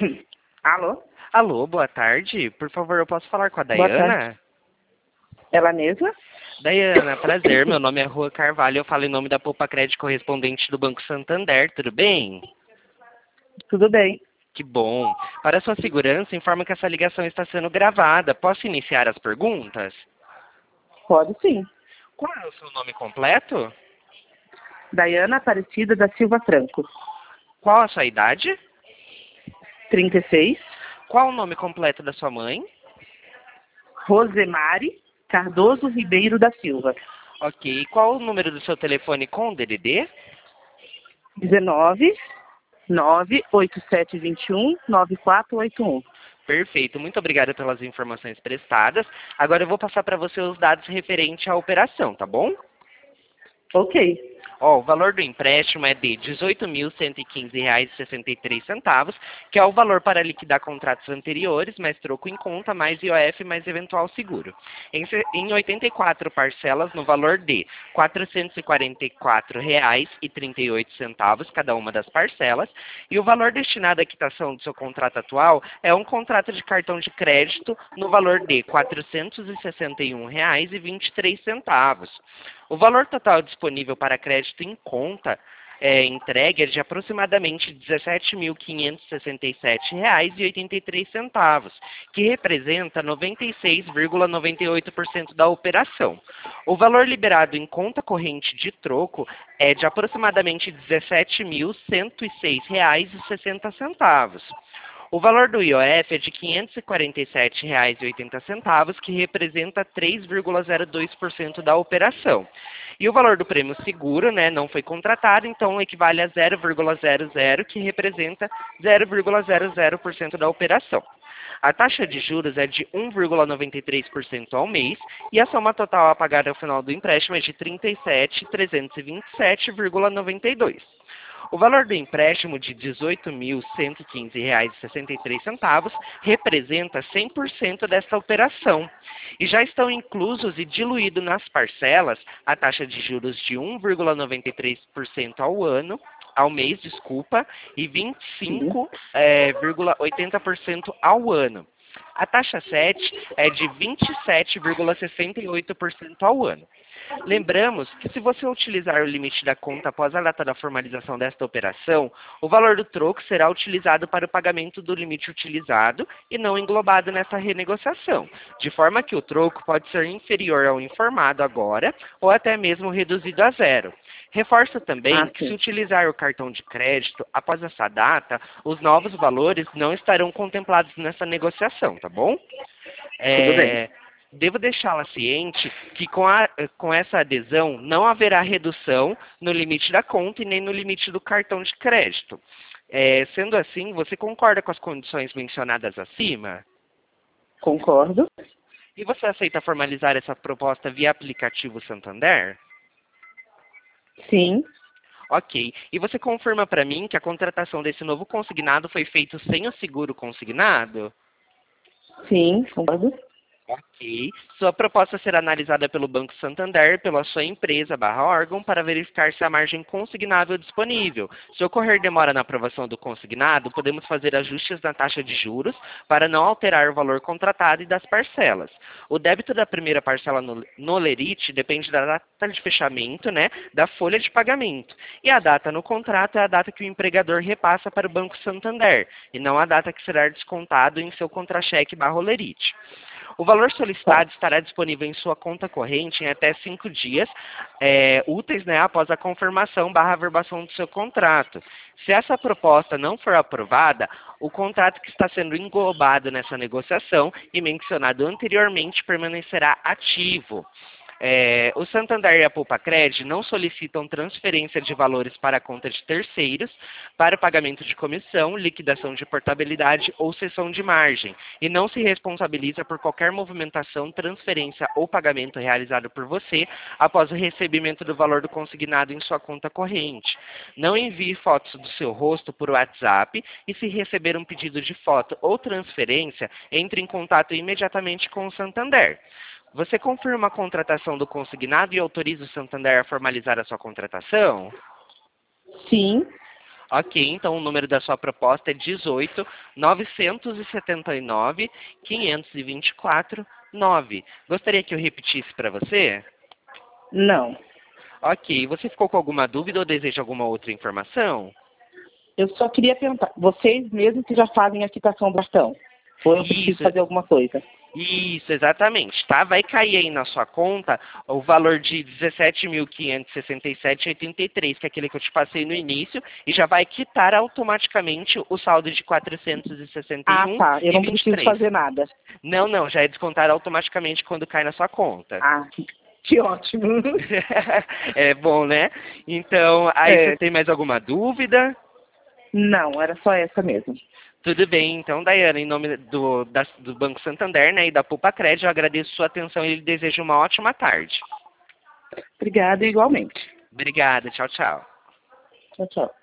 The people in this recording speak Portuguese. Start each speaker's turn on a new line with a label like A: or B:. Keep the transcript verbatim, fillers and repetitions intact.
A: Alô?
B: Alô, boa tarde. Por favor, eu posso falar com a
A: Boa tarde.
B: Dayana?
A: Ela mesma?
B: Dayana, prazer. Meu nome é Rua Carvalho. Eu falo em nome da Poupa Crédito correspondente do Banco Santander. Tudo bem?
A: Tudo bem.
B: Que bom. Para sua segurança, informo que essa ligação está sendo gravada. Posso iniciar as perguntas?
A: Pode sim.
B: Qual é o seu nome completo?
A: Daiana Aparecida da Silva Franco.
B: Qual a sua idade?
A: trinta e seis.
B: Qual o nome completo da sua mãe?
A: Rosemary Cardoso Ribeiro da Silva.
B: Ok. Qual o número do seu telefone com D D D?
A: dezenove, nove oito sete dois um, nove quatro oito um.
B: Perfeito. Muito obrigado pelas informações prestadas. Agora eu vou passar para você os dados referentes à operação, tá bom?
A: Ok.
B: Ó, o valor do empréstimo é de dezoito mil cento e quinze reais e sessenta e três centavos, que é o valor para liquidar contratos anteriores, mais troco em conta, mais I O F, mais eventual seguro. Em, se- em oitenta e quatro parcelas, no valor de quatrocentos e quarenta e quatro reais e trinta e oito centavos cada uma das parcelas, e o valor destinado à quitação do seu contrato atual é um contrato de cartão de crédito no valor de quatrocentos e sessenta e um reais e vinte e três centavos. O valor total disponível para crédito em conta é, entregue é de aproximadamente dezessete mil quinhentos e sessenta e sete reais e oitenta e três centavos, que representa noventa e seis vírgula noventa e oito por cento da operação. O valor liberado em conta corrente de troco é de aproximadamente dezessete mil cento e seis reais e sessenta centavos. O valor do I O F é de quinhentos e quarenta e sete reais e oitenta centavos, que representa três vírgula zero dois por cento da operação. E o valor do prêmio seguro, né, não foi contratado, então equivale a zero vírgula zero zero, que representa zero vírgula zero zero por cento da operação. A taxa de juros é de um vírgula noventa e três por cento ao mês e a soma total a pagar ao final do empréstimo é de trinta e sete mil trezentos e vinte e sete vírgula noventa e dois. O valor do empréstimo de dezoito mil cento e quinze reais e sessenta e três centavos representa cem por cento desta operação e já estão inclusos e diluídos nas parcelas a taxa de juros de um vírgula noventa e três por cento ao ano, ao mês, desculpa, e vinte e
A: Sim.
B: cinco vírgula oitenta por cento ao ano. A taxa sete é de vinte e sete vírgula sessenta e oito por cento ao ano. Lembramos que se você utilizar o limite da conta após a data da formalização desta operação, o valor do troco será utilizado para o pagamento do limite utilizado e não englobado nessa renegociação, de forma que o troco pode ser inferior ao informado agora ou até mesmo reduzido a zero. Reforço também
A: Ah,
B: que se
A: sim.
B: utilizar o cartão de crédito após essa data, os novos valores não estarão contemplados nessa negociação, tá bom?
A: Tudo bem.
B: É, devo deixá-la ciente que com, a, com essa adesão não haverá redução no limite da conta e nem no limite do cartão de crédito. É, sendo assim, você concorda com as condições mencionadas acima?
A: Concordo.
B: E você aceita formalizar essa proposta via aplicativo Santander?
A: Sim.
B: Ok. E você confirma para mim que a contratação desse novo consignado foi feita sem o seguro consignado?
A: Sim, concordo.
B: Ok. Sua proposta será analisada pelo Banco Santander, pela sua empresa barra órgão, para verificar se há margem consignável disponível. Se ocorrer demora na aprovação do consignado, podemos fazer ajustes na taxa de juros para não alterar o valor contratado e das parcelas. O débito da primeira parcela no, no Lerite depende da data de fechamento, né, da folha de pagamento. E a data no contrato é a data que o empregador repassa para o Banco Santander, e não a data que será descontado em seu contra-cheque barra Lerite. O valor solicitado estará disponível em sua conta corrente em até cinco dias é, úteis, né, após a confirmação barra averbação do seu contrato. Se essa proposta não for aprovada, o contrato que está sendo englobado nessa negociação e mencionado anteriormente permanecerá ativo. É, o Santander e a Poupa Cred não solicitam transferência de valores para a conta de terceiros para o pagamento de comissão, liquidação de portabilidade ou cessão de margem e não se responsabiliza por qualquer movimentação, transferência ou pagamento realizado por você após o recebimento do valor do consignado em sua conta corrente. Não envie fotos do seu rosto por WhatsApp e se receber um pedido de foto ou transferência, entre em contato imediatamente com o Santander. Você confirma a contratação do consignado e autoriza o Santander a formalizar a sua contratação?
A: Sim.
B: Ok, então o número da sua proposta é dezoito, novecentos e setenta e nove, quinhentos e vinte e quatro, nove. Gostaria que eu repetisse para você?
A: Não.
B: Ok, você ficou com alguma dúvida ou deseja alguma outra informação?
A: Eu só queria perguntar, vocês mesmos que já fazem a quitação do cartão? Ou eu preciso
B: Isso,
A: fazer alguma coisa?
B: isso, exatamente, tá? Vai cair aí na sua conta o valor de dezessete mil quinhentos e sessenta e sete vírgula oitenta e três, que é aquele que eu te passei no início, e já vai quitar automaticamente o saldo de quatrocentos e sessenta e
A: Ah,
B: um
A: tá. Eu não
B: vírgula vinte e
A: preciso
B: três.
A: fazer nada.
B: Não, não, já é descontado automaticamente quando cai na sua conta.
A: Ah, que ótimo.
B: É bom, né? Então, aí você
A: É,
B: tem mais alguma dúvida?
A: não, era só essa mesmo.
B: Tudo bem, então, Daiane, em nome do, da- do Banco Santander, né, e da Poupa Crédito, eu agradeço sua atenção e lhe desejo uma ótima tarde.
A: Obrigada igualmente.
B: Obrigada, tchau, tchau.
A: Tchau, tchau.